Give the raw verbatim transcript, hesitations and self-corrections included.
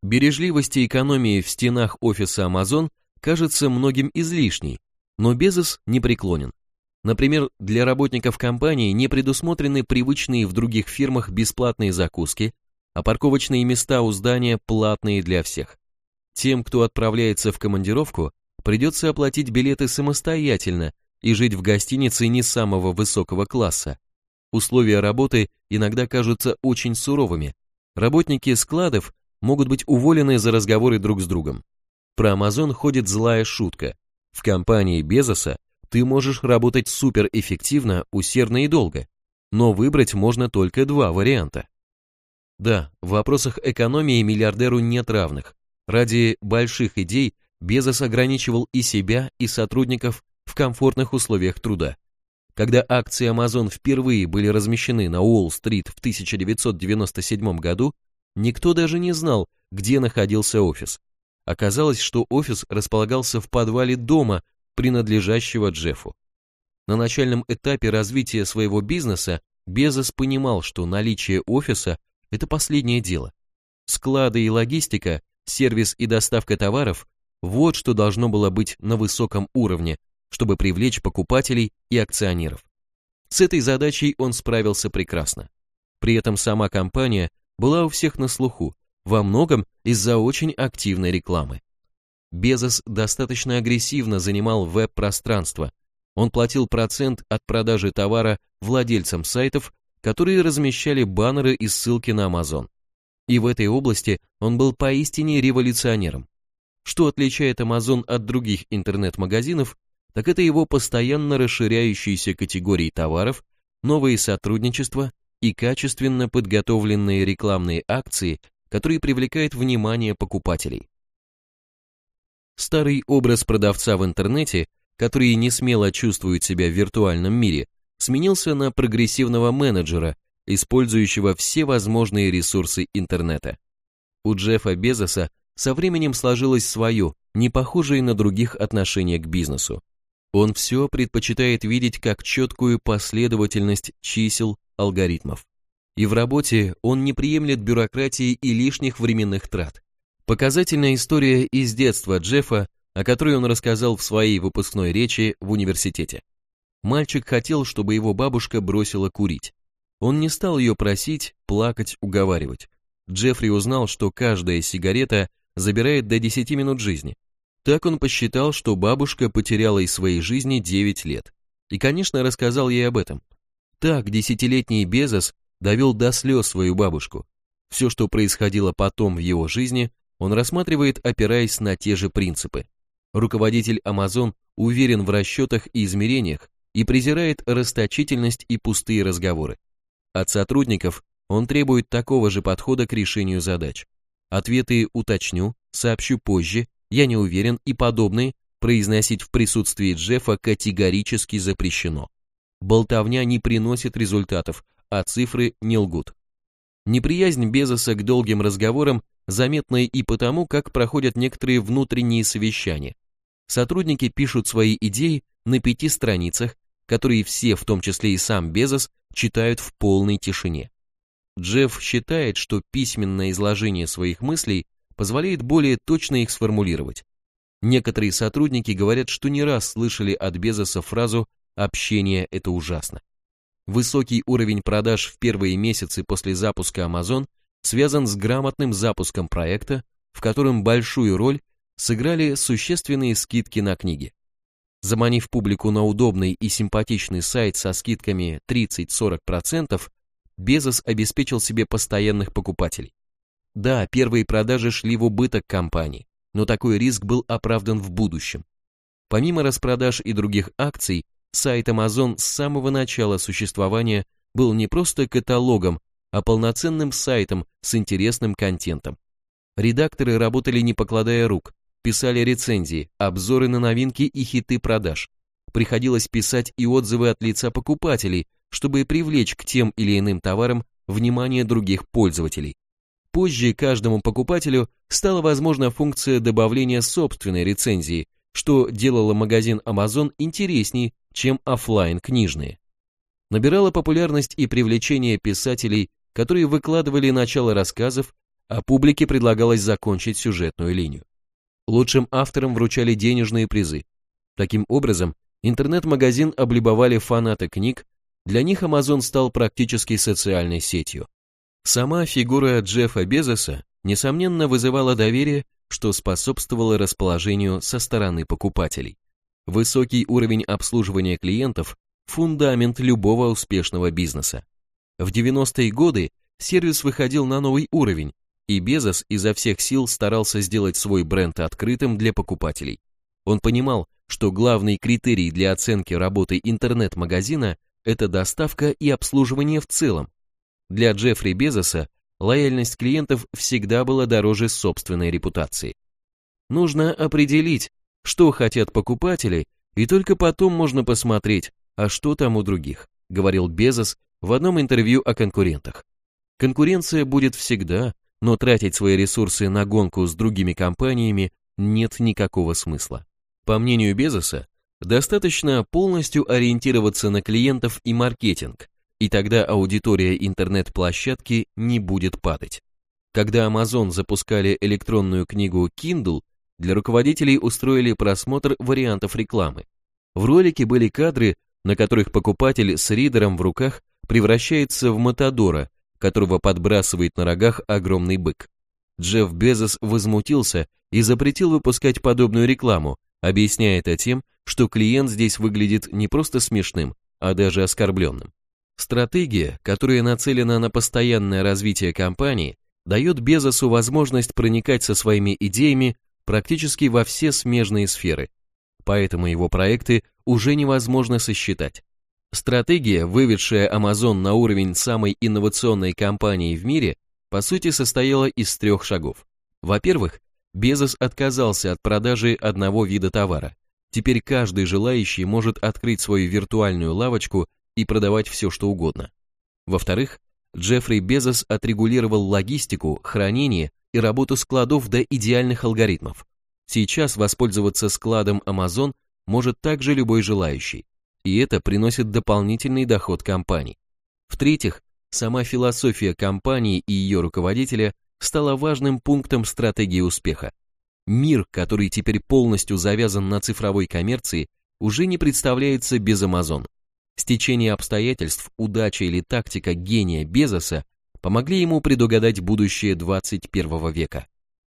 Бережливость и экономия в стенах офиса Amazon кажется многим излишней, но Безос непреклонен. Например, для работников компании не предусмотрены привычные в других фирмах бесплатные закуски, а парковочные места у здания платные для всех. Тем, кто отправляется в командировку, придется оплатить билеты самостоятельно и жить в гостинице не самого высокого класса. Условия работы иногда кажутся очень суровыми. Работники складов могут быть уволены за разговоры друг с другом. Про Amazon ходит злая шутка. В компании Безоса ты можешь работать суперэффективно, усердно и долго, но выбрать можно только два варианта. Да, в вопросах экономии миллиардеру нет равных. Ради больших идей Безос ограничивал и себя, и сотрудников в комфортных условиях труда. Когда акции Amazon впервые были размещены на Уолл-стрит в тысяча девятьсот девяносто седьмом году, никто даже не знал, где находился офис. Оказалось, что офис располагался в подвале дома, принадлежащего Джеффу. На начальном этапе развития своего бизнеса Безос понимал, что наличие офиса – это последнее дело. Склады и логистика, сервис и доставка товаров – вот что должно было быть на высоком уровне, чтобы привлечь покупателей и акционеров. С этой задачей он справился прекрасно. При этом сама компания была у всех на слуху, во многом из-за очень активной рекламы. Безос достаточно агрессивно занимал веб-пространство. Он платил процент от продажи товара владельцам сайтов, которые размещали баннеры и ссылки на Amazon. И в этой области он был поистине революционером. Что отличает Amazon от других интернет-магазинов, так это его постоянно расширяющиеся категории товаров, новые сотрудничества и качественно подготовленные рекламные акции, которые привлекают внимание покупателей. Старый образ продавца в интернете, который не смело чувствует себя в виртуальном мире, сменился на прогрессивного менеджера, использующего все возможные ресурсы интернета. У Джеффа Безоса со временем сложилось свое, не похожее на других отношение к бизнесу. Он все предпочитает видеть как четкую последовательность чисел, алгоритмов. И в работе он не приемлет бюрократии и лишних временных трат. Показательная история из детства Джеффа, о которой он рассказал в своей выпускной речи в университете. Мальчик хотел, чтобы его бабушка бросила курить. Он не стал ее просить, плакать, уговаривать. Джеффри узнал, что каждая сигарета забирает до десяти минут жизни. Так он посчитал, что бабушка потеряла из своей жизни девять лет. И, конечно, рассказал ей об этом. Так десятилетний Безос довел до слез свою бабушку. Все, что происходило потом в его жизни, он рассматривает, опираясь на те же принципы. Руководитель Amazon уверен в расчетах и измерениях и презирает расточительность и пустые разговоры. От сотрудников он требует такого же подхода к решению задач. Ответы «уточню», «сообщу позже», «я не уверен» и подобные произносить в присутствии Джеффа категорически запрещено. Болтовня не приносит результатов, а цифры не лгут. Неприязнь Безоса к долгим разговорам заметна и потому, как проходят некоторые внутренние совещания. Сотрудники пишут свои идеи на пяти страницах, которые все, в том числе и сам Безос, читают в полной тишине. Джефф считает, что письменное изложение своих мыслей позволяет более точно их сформулировать. Некоторые сотрудники говорят, что не раз слышали от Безоса фразу «общение – это ужасно». Высокий уровень продаж в первые месяцы после запуска Amazon связан с грамотным запуском проекта, в котором большую роль сыграли существенные скидки на книги. Заманив публику на удобный и симпатичный сайт со скидками тридцать-сорок процентов, Безос обеспечил себе постоянных покупателей. Да, первые продажи шли в убыток компании, но такой риск был оправдан в будущем. Помимо распродаж и других акций, сайт Amazon с самого начала существования был не просто каталогом, а полноценным сайтом с интересным контентом. Редакторы работали не покладая рук, писали рецензии, обзоры на новинки и хиты продаж. Приходилось писать и отзывы от лица покупателей, чтобы привлечь к тем или иным товарам внимание других пользователей. Позже каждому покупателю стала возможна функция добавления собственной рецензии, что делало магазин Amazon интересней, чем офлайн книжные. Набирала популярность и привлечение писателей, которые выкладывали начало рассказов, а публике предлагалось закончить сюжетную линию. Лучшим авторам вручали денежные призы. Таким образом, интернет-магазин облюбовали фанаты книг, для них Amazon стал практически социальной сетью. Сама фигура Джеффа Безоса, несомненно, вызывала доверие, что способствовало расположению со стороны покупателей. Высокий уровень обслуживания клиентов – фундамент любого успешного бизнеса. В девяностые годы сервис выходил на новый уровень, и Безос изо всех сил старался сделать свой бренд открытым для покупателей. Он понимал, что главный критерий для оценки работы интернет-магазина – это доставка и обслуживание в целом. Для Джеффри Безоса лояльность клиентов всегда была дороже собственной репутации. Нужно определить, что хотят покупатели, и только потом можно посмотреть, а что там у других, говорил Безос в одном интервью о конкурентах. Конкуренция будет всегда, но тратить свои ресурсы на гонку с другими компаниями нет никакого смысла. По мнению Безоса, достаточно полностью ориентироваться на клиентов и маркетинг, и тогда аудитория интернет-площадки не будет падать. Когда Amazon запускали электронную книгу Kindle, для руководителей устроили просмотр вариантов рекламы. В ролике были кадры, на которых покупатель с ридером в руках превращается в матадора, которого подбрасывает на рогах огромный бык. Джефф Безос возмутился и запретил выпускать подобную рекламу, объясняя это тем, что клиент здесь выглядит не просто смешным, а даже оскорбленным. Стратегия, которая нацелена на постоянное развитие компании, дает Безосу возможность проникать со своими идеями практически во все смежные сферы, поэтому его проекты уже невозможно сосчитать. Стратегия, выведшая Amazon на уровень самой инновационной компании в мире, по сути состояла из трех шагов. Во-первых, Безос отказался от продажи одного вида товара. Теперь каждый желающий может открыть свою виртуальную лавочку и продавать все, что угодно. Во-вторых, Джеффри Безос отрегулировал логистику, хранение и работу складов до идеальных алгоритмов. Сейчас воспользоваться складом Amazon может также любой желающий, и это приносит дополнительный доход компании. В-третьих, сама философия компании и ее руководителя стала важным пунктом стратегии успеха. Мир, который теперь полностью завязан на цифровой коммерции, уже не представляется без Amazon. Стечение обстоятельств, удача или тактика гения Безоса помогли ему предугадать будущее двадцать первого века.